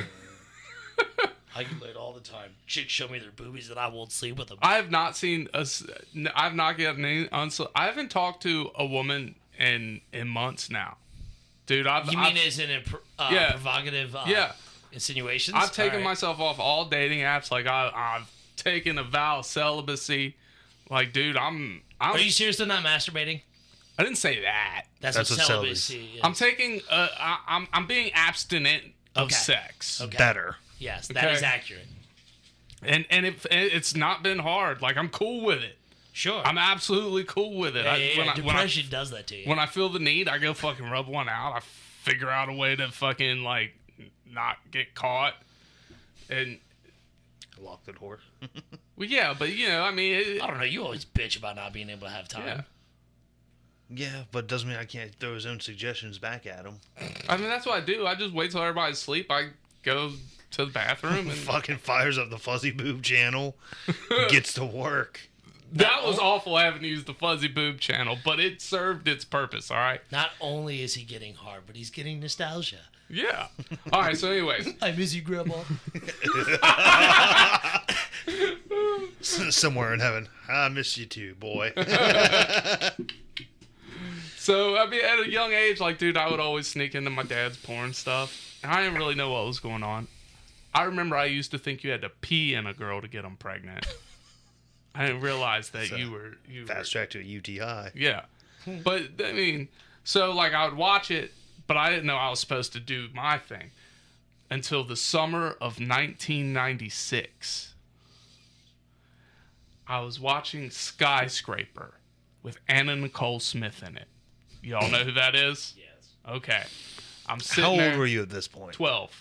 I get laid all the time. Chicks show me their boobies and I won't sleep with them.
I have not seen a. s- n- I've not gotten any. Unsol- I haven't talked to a woman in in months now, dude. I've.
you mean
I've,
as in a pr- uh,
Yeah.
provocative uh,
Yeah.
insinuations?
I've taken
All right.
myself off all dating apps. Like I, I've taken a vow of celibacy. Like, dude, I'm. I'm
Are you serious? They're not masturbating?
I didn't say that.
That's,
That's
what
what
celibacy is.
I'm taking. Uh, I, I'm. I'm being abstinent of
Okay.
sex.
Okay.
Better.
Yes, that
Okay.
is accurate.
And and it, it's not been hard. Like I'm cool with it.
Sure.
I'm absolutely cool with it.
yeah,
I-
yeah, yeah.
when I- when I-
Depression does that to you.
When I feel the need, I go fucking rub one out. I figure out a way to fucking like not get caught. And
Lock the door.
well, yeah, but you know, I mean, it,
I don't know. You always bitch about not being able to have time.
yeah.
Yeah, but doesn't mean I can't throw his own suggestions back at him.
I mean, that's what I do. I just wait till everybody's asleep. I go to the bathroom and
Fucking fires up the Fuzzy Boob channel. Gets to work.
that was awful having to use the Fuzzy Boob channel, but it served its purpose. All right.
Not only is he getting hard, but he's getting nostalgia.
Yeah. All right. So, anyways,
I miss you, Grandma.
Somewhere in heaven. I miss you too, boy.
so I mean, at a young age, like, dude, I would always sneak into my dad's porn stuff, and I didn't really know what was going on. I remember I used to think you had to pee in a girl to get them pregnant. I didn't realize that
So,
you were you
Fast
were,
track to a U T I.
Yeah, but I mean, so like I would watch it, but I didn't know I was supposed to do my thing until the summer of nineteen ninety-six. I was watching Skyscraper with Anna Nicole Smith in it. Y'all know who that is?
Yes.
Okay. I'm sitting
How old
there,
were you at this point?
twelve.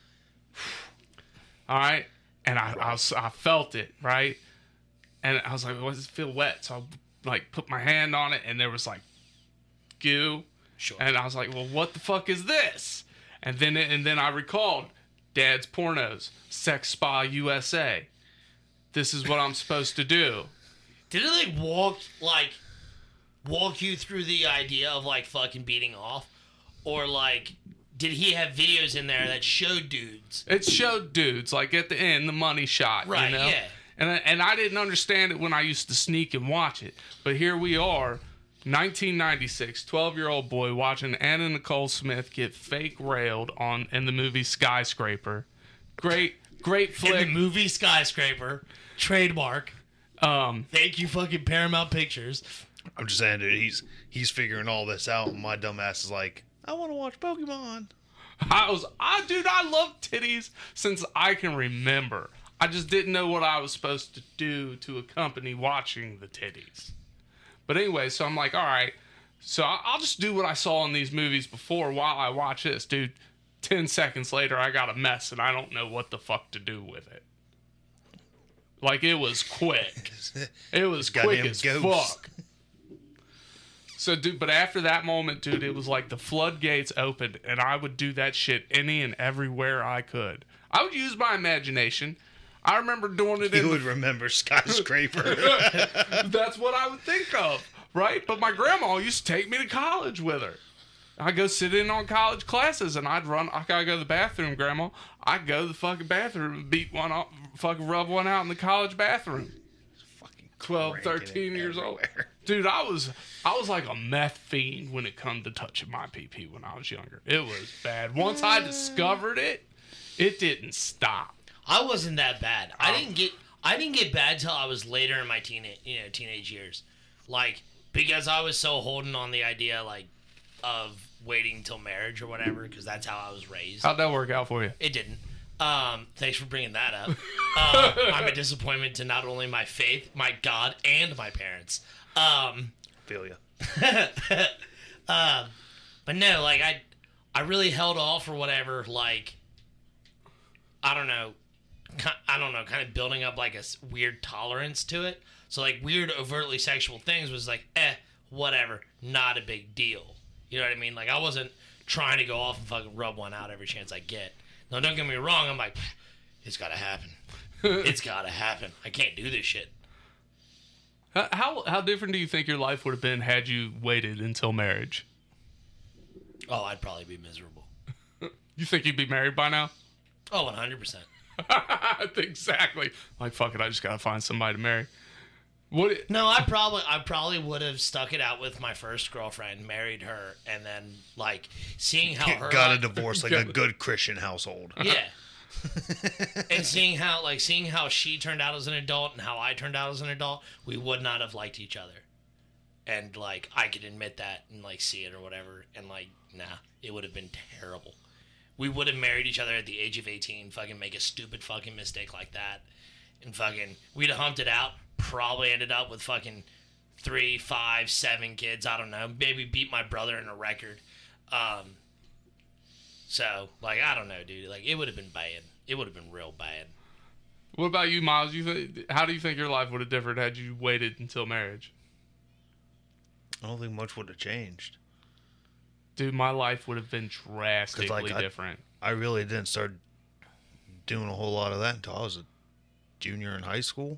All right. And I, I, was, I felt it, right? And I was like, well, does it feel wet? So I like put my hand on it, and there was like goo.
Sure.
And I was like, well, what the fuck is this? And then and then I recalled Dad's Pornos, Sex Spa U S A. This is what I'm supposed to do.
Did it like walk like walk you through the idea of like fucking beating off, or like did he have videos in there that showed dudes?
It showed dudes, like at the end, the money shot,
Right,
you know?
yeah.
And I, and I didn't understand it when I used to sneak and watch it. But here we are, nineteen ninety-six, twelve-year-old boy watching Anna Nicole Smith get fake railed on in the movie Skyscraper. Great, great
In
flick.
the movie Skyscraper, trademark.
Um,
Thank you, fucking Paramount Pictures.
I'm just saying, dude, he's he's figuring all this out, and my dumb ass is like, I want to watch Pokemon.
I was, I dude, I love titties since I can remember. I just didn't know what I was supposed to do to accompany watching the titties. But anyway, so I'm like, all right, so I- I'll just do what I saw in these movies before while I watch this, dude. Ten seconds later, I got a mess, and I don't know what the fuck to do with it. Like, it was quick. It was quick
Goddamn
as
ghost.
fuck. So, dude, but after that moment, dude, it was like the floodgates opened, and I would do that shit any and everywhere I could. I would use my imagination. I remember doing it in
You
the
would remember Skyscraper.
That's what I would think of, right? But my grandma used to take me to college with her. I'd go sit in on college classes, and I'd run. I gotta go to the bathroom, Grandma. I'd go to the fucking bathroom and beat one off, fucking rub one out in the college bathroom.
Fucking
twelve,
cranking it
thirteen years old.
everywhere.
Dude, I was I was like a meth fiend when it come to touching my pee-pee when I was younger. It was bad. Once I discovered it, it didn't stop.
I wasn't that bad. I didn't get I didn't get bad till I was later in my teenage you know teenage years, like because I was so holding on the idea like of waiting till marriage or whatever because that's how I was raised.
How'd that work out for you?
It didn't. Um, thanks for bringing that up. Uh, I'm a disappointment to not only my faith, my God, and my parents. Um,
Feel ya.
um, but no, like I, I really held off or whatever. Like, I don't know, ki- I don't know, kind of building up like a s- weird tolerance to it. So like weird, overtly sexual things was like, eh, whatever, not a big deal. You know what I mean? Like I wasn't trying to go off and fucking rub one out every chance I get. Now don't get me wrong. I'm like, it's gotta happen. It's gotta happen. I can't do this shit.
How, how how different do you think your life would have been had you waited until marriage?
Oh, I'd probably be miserable.
You think you'd be married by now?
Oh, one hundred percent.
Exactly. Like, fuck it, I just gotta find somebody to marry. What? It,
No, I probably I probably would have stuck it out with my first girlfriend, married her, and then like seeing how her
Got a
life-
divorce like a good Christian household.
Yeah. And seeing how like seeing how she turned out as an adult and how I turned out as an adult, we would not have liked each other. And like I could admit that and like see it or whatever, and like nah, it would have been terrible. We would have married each other at the age of eighteen, fucking make a stupid fucking mistake like that, and fucking we'd have humped it out. Probably ended up with fucking three, five, seven kids. I don't know. Maybe beat my brother in a record. Um, so like I don't know, dude. Like it would have been bad. It would have been real bad.
what about you, Miles? You think? How do you think your life would have differed had you waited until marriage?
I don't think much would have changed.
Dude, my life would have been drastically
like, I-
different.
I really didn't start doing a whole lot of that until I was a junior in high school.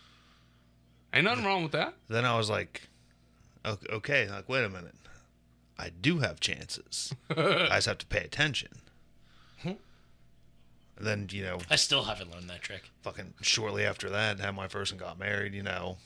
Ain't nothing wrong with that.
Then I was like, okay, okay, like, wait a minute. I do have chances. I just have to pay attention. And then, you know,
I still haven't learned that trick.
fucking shortly after that, had my first and got married, you know.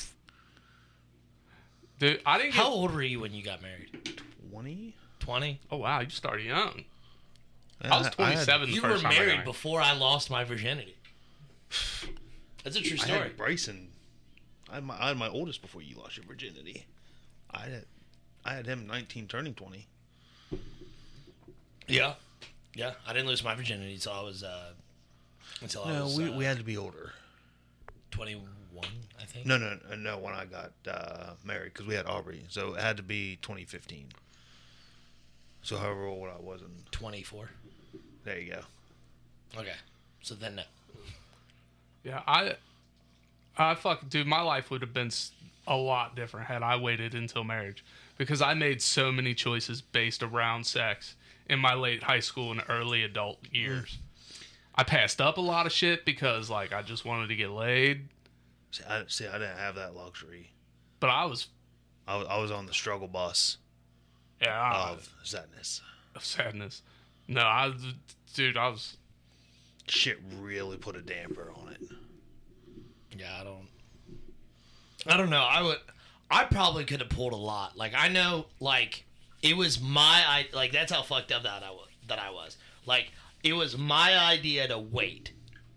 Dude, I didn't get...
How old were you when you got married?
twenty?
twenty?
Oh, wow. You started young.
Yeah,
I was
had-
twenty-seven the
You
first
were
time I got
married
married.
before I lost my virginity. That's a true
I
story.
had Bryson. I had, my, I had my oldest before you lost your virginity. I had I had him nineteen turning twenty.
Yeah. Yeah. I didn't lose my virginity until I was, uh, until I
No,
was
we,
uh,
we had to be older.
twenty-one, I think.
No, no, no, no when I got uh, married, because we had Aubrey. So it had to be twenty fifteen. So however old I was in.
twenty-four.
There you go.
Okay. So then no.
Yeah, I, I fuck, dude, my life would have been s- a lot different had I waited until marriage, because I made so many choices based around sex in my late high school and early adult years. I passed up a lot of shit because, like, I just wanted to get laid,
See, I, see, I didn't have that luxury.
but I was,
I was, I was on the struggle bus
yeah, I,
of sadness.
of sadness. No, I, was- dude, I was,
Shit really put a damper on it.
Yeah, I don't. I don't know. I would. I probably could have pulled a lot. Like I know, like it was my. I like that's how fucked up that I was. That I was. Like it was my idea to wait.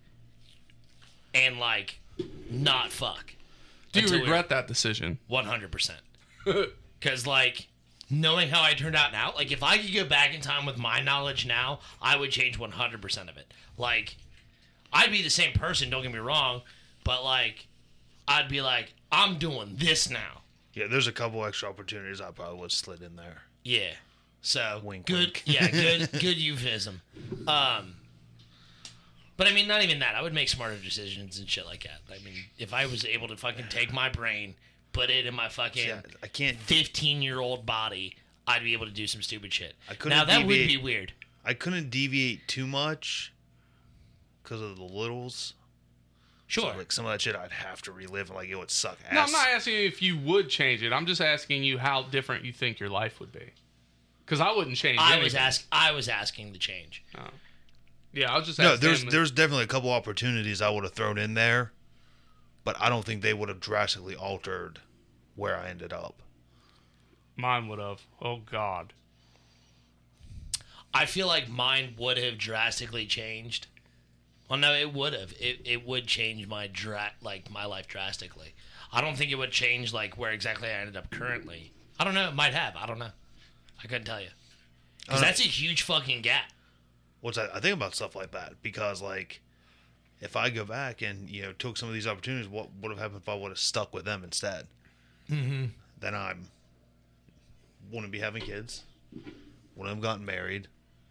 And like, not fuck.
do you
Until we-
regret that decision?
One hundred percent. Because like, knowing how I turned out now, like if I could go back in time with my knowledge now, I would change one hundred percent of it. Like, I'd be the same person. Don't get me wrong, but like, I'd be like, I'm doing this now.
Yeah, there's a couple extra opportunities I probably would have slid in there.
Yeah. So
Wink,
good.
wink.
Yeah, good. Good euphemism. Um. But I mean, not even that. I would make smarter decisions and shit like that. I mean, if I was able to fucking take my brain, put it in my fucking
See, I, I can't.
fifteen-year-old body, I'd be able to do some stupid shit.
I couldn't
Now that would be
deviate-
weird.
I couldn't deviate too much because of the littles.
Sure.
So, like some of that shit, I'd have to relive, and like it would suck ass.
No, I'm not asking you if you would change it. I'm just asking you how different you think your life would be. Because I wouldn't change
I
anything.
was ask. I was asking to change.
Yeah, I was just
No,
asking.
there's there's definitely a couple opportunities I would have thrown in there, but I don't think they would have drastically altered where I ended up.
Mine would have. Oh, God.
I feel like mine would have drastically changed. Well, no, it would have. It it would change my dra- like my life drastically. I don't think it would change like where exactly I ended up currently. I don't know. It might have. I don't know. I couldn't tell you. Because
Uh,
that's a huge fucking gap.
What's I, I think about stuff like that because like if I go back and you know took some of these opportunities, what would have happened if I would have stuck with them instead? Mm-hmm. Then I'm wouldn't be having kids, wouldn't have gotten married.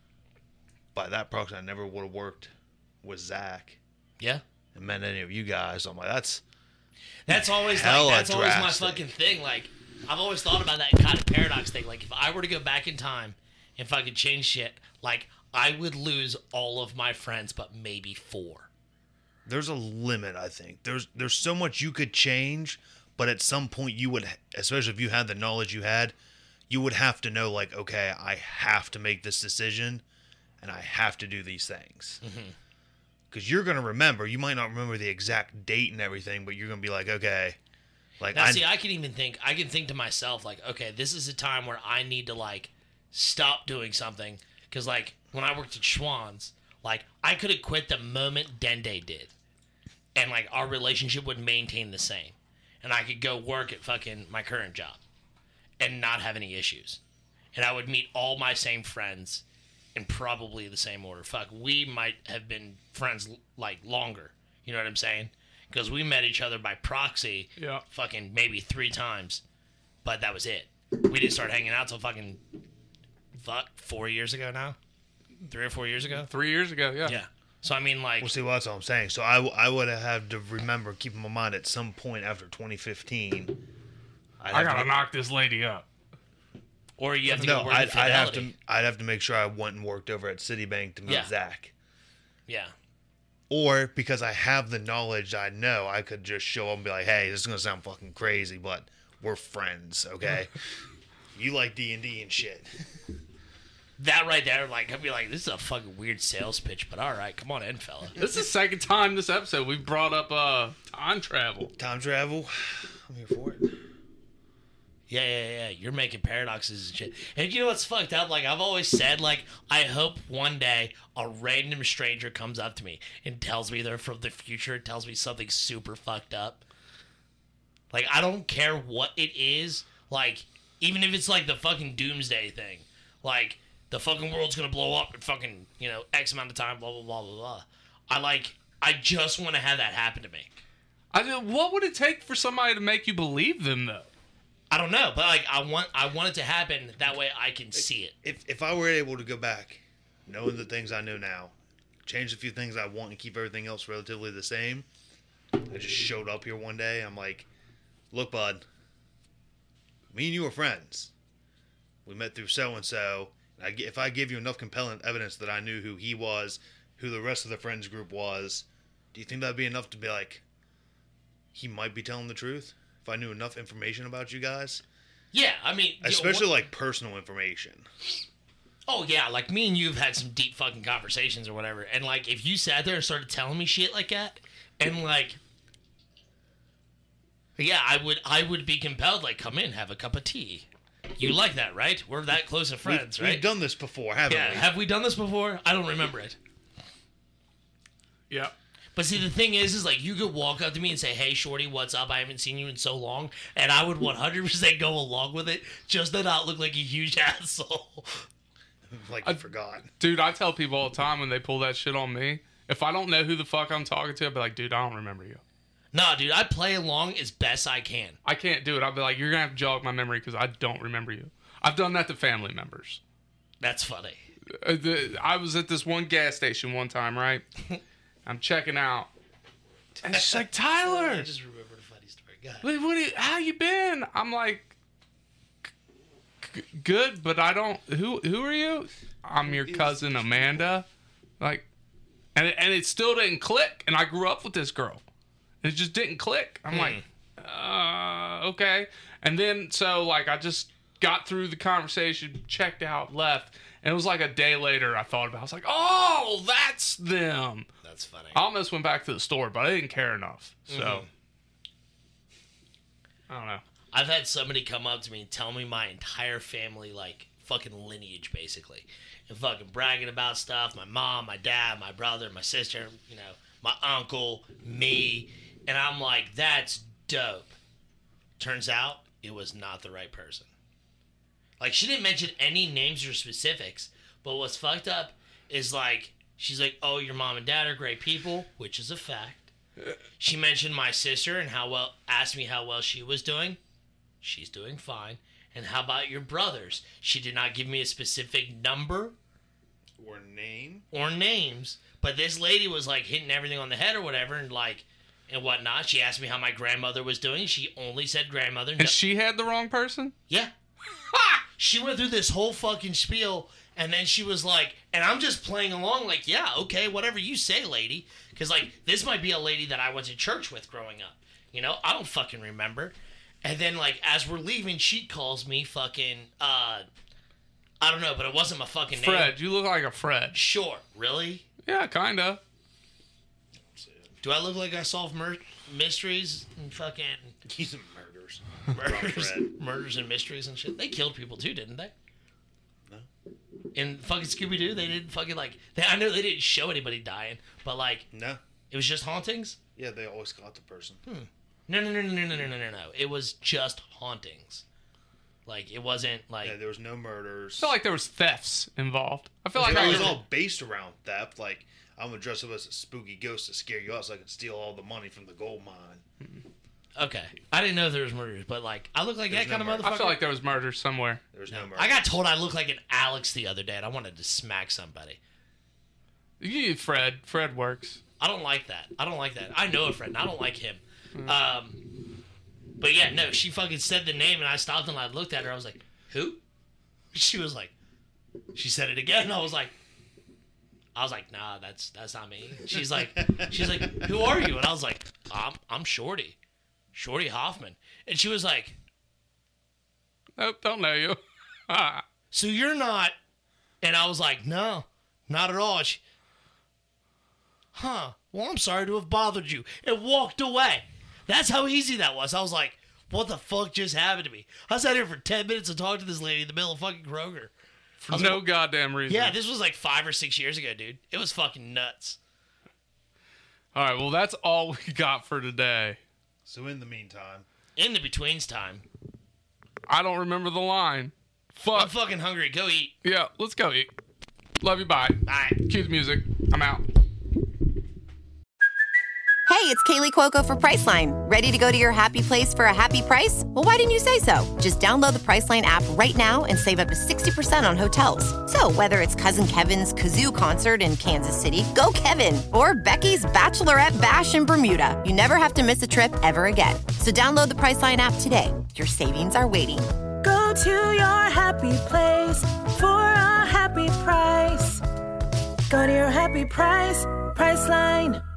By that proxy, I never would have worked with Zach
Yeah.
and met any of you guys. I'm like, that's
That's always
Hella
like that's always my
drastic.
fucking thing. Like I've always thought about that kind of paradox thing. Like if I were to go back in time, if I could change shit, like I would lose all of my friends, but maybe four.
there's a limit. I think there's there's so much you could change, but at some point you would, especially if you had the knowledge you had, you would have to know like, okay, I have to make this decision, and I have to do these things. Because you're gonna remember. You might not remember the exact date and everything, but you're gonna be like, okay, like
Now,
I,
see, I can even think. I can think to myself like, okay, this is a time where I need to like stop doing something because like when I worked at Schwann's, like I could have quit the moment Dende did, and like our relationship would maintain the same, and I could go work at fucking my current job, and not have any issues, and I would meet all my same friends, in probably the same order. Fuck, we might have been friends like longer. You know what I'm saying? Because we met each other by proxy.
Yeah.
Fucking maybe three times, but that was it. We didn't start hanging out till fucking fuck four years ago now, three or four years ago.
Three years ago, yeah.
Yeah. So I mean, like,
well, see, well, that's what I'm saying. So I, w- I would have had to remember, keep in my mind, at some point after twenty fifteen, I'd
I
have
gotta
to,
knock this lady up.
or you have to
no,
go work
I'd,
at
I'd have to,
Fidelity.
I'd have to make sure I went and worked over at Citibank to meet
Yeah.
Zach.
Yeah.
Or because I have the knowledge I know, I could just show up and be like, hey, this is going to sound fucking crazy, but we're friends, okay? You like D and D and shit.
That right there, like, I'd be like, this is a fucking weird sales pitch, but all right, come on in, fella.
This is the second time this episode we've brought up uh, time travel.
Time travel. I'm here for it.
Yeah, yeah, yeah. You're making paradoxes and shit. And you know what's fucked up? Like, I've always said, like, I hope one day a random stranger comes up to me and tells me they're from the future, tells me something super fucked up. Like, I don't care what it is. Like, even if it's like the fucking doomsday thing. Like, the fucking world's gonna blow up in fucking, you know, X amount of time, blah, blah, blah, blah, blah. I, like, I just want to have that happen to me.
I mean, what would it take for somebody to make you believe them, though?
I don't know, but like I want, I want it to happen. That way, I can see it.
If if I were able to go back, knowing the things I know now, change a few things I want and keep everything else relatively the same, I just showed up here one day. I'm like, look, bud, me and you were friends. We met through so and so. If I give you enough compelling evidence that I knew who he was, who the rest of the friends group was, do you think that'd be enough to be like, he might be telling the truth? If I knew enough information about you guys,
Yeah, I mean, you know,
especially
what-
like personal information.
oh yeah, like me and you've had some deep fucking conversations or whatever, and like if you sat there and started telling me shit like that, and like, yeah, I would, I would be compelled. Like, come in, have a cup of tea. You like that, right? We're that close of friends,
we've,
right?
We've done this before, haven't
yeah,
we?
have we done this before? I don't remember it.
Yeah.
But see, the thing is, is like you could walk up to me and say, "Hey, shorty, what's up? I haven't seen you in so long," and I would one hundred percent go along with it, just to not look like a huge asshole.
Like I forgot.
Dude, I tell people all the time when they pull that shit on me, if I don't know who the fuck I'm talking to, I'll be like, dude, I don't remember you.
Nah, dude, I play along as best I can.
I can't do it. I'll be like, you're going to have to jog my memory because I don't remember you. I've done that to family members.
That's funny.
Uh, the, I was at this one gas station one time, right? I'm checking out. And she's like, Tyler,
I just remembered a funny story. Go ahead.
what, what do you, how you been? I'm like, "G- good, but I don't, who who are you? I'm your cousin Amanda. Like, and it, and it still didn't click. And I grew up with this girl. And it just didn't click. I'm like, uh, okay. And then, so, like, I just got through the conversation, checked out, left. And it was like a day later I thought about it. I was like, oh, that's them.
That's funny.
I almost went back to the store, but I didn't care enough. So,
Mhm.
I don't know.
I've had somebody come up to me and tell me my entire family, like, fucking lineage, basically. And fucking bragging about stuff. My mom, my dad, my brother, my sister, you know, my uncle, me. And I'm like, that's dope. Turns out, it was not the right person. Like, she didn't mention any names or specifics. But what's fucked up is, like, she's like, oh, your mom and dad are great people, which is a fact. She mentioned my sister and how well, asked me how well she was doing. She's doing fine. And how about your brothers? She did not give me a specific number
Or name.
or names. But this lady was like hitting everything on the head or whatever and like, and whatnot. She asked me how my grandmother was doing. She only said grandmother.
And she had the wrong person?
Yeah. She went through this whole fucking spiel, and then she was like, and I'm just playing along like, yeah, okay, whatever you say, lady. Because, like, this might be a lady that I went to church with growing up. You know, I don't fucking remember. And then, like, as we're leaving, she calls me fucking, uh, I don't know, but it wasn't my fucking name.
Fred. You look like a Fred.
Sure. Really?
Yeah, kind of.
Do I look like I solve mur- mysteries and fucking
He's a murders.
murders,
Fred.
murders and mysteries and shit? They killed people too, didn't they?
No.
In fucking Scooby Doo, they didn't fucking like. They, I know they didn't show anybody dying, but like
No.
it was just hauntings.
Yeah, they always got the person.
No, no, no, no, no, no, no, no, no, no. It was just hauntings. Like it wasn't like.
Yeah, there was no murders.
I feel like there was thefts involved. I feel like
it
I
was
was
all based around theft. Like, I'm gonna dress up as a spooky ghost to scare you out so I can steal all the money from the gold mine.
Okay, I didn't know there was murders, but like I look like
There's
that kind
no
of
murder.
motherfucker.
I feel like there was murder somewhere.
There was no, murder.
I got told I look like an Alex the other day, and I wanted to smack somebody.
You, Fred. Fred works.
I don't like that. I don't like that. I know a friend. I don't like him. Um, but yeah, no, she fucking said the name, and I stopped and I looked at her. I was like, "Who?" She was like, she said it again. And I was like, I was like, "Nah, that's that's not me." She's like, she's like, "Who are you?" And I was like, "I'm I'm Shorty, Shorty Hoffman." And she was like,
Nope, don't know you.
So you're not. And I was like, no, not at all. She, huh. Well, I'm sorry to have bothered you. And walked away. That's how easy that was. I was like, what the fuck just happened to me? I sat here for ten minutes and talked to this lady in the middle of fucking Kroger.
For no like, goddamn reason.
Yeah, this was like five or six years ago, dude. It was fucking nuts.
All right, well, that's all we got for today.
So in the meantime.
In the betweens time.
I don't remember the line. Fuck.
I'm fucking hungry. Go eat.
Yeah, let's go eat. Love you, bye.
Bye.
Cue the music. I'm out.
Hey, it's Kaylee Cuoco for Priceline. Ready to go to your happy place for a happy price? Well, why didn't you say so? Just download the Priceline app right now and save up to sixty percent on hotels. So whether it's Cousin Kevin's Kazoo Concert in Kansas City, go Kevin, or Becky's Bachelorette Bash in Bermuda, you never have to miss a trip ever again. So download the Priceline app today. Your savings are waiting.
Go to your happy place for a happy price. Go to your happy price, Priceline.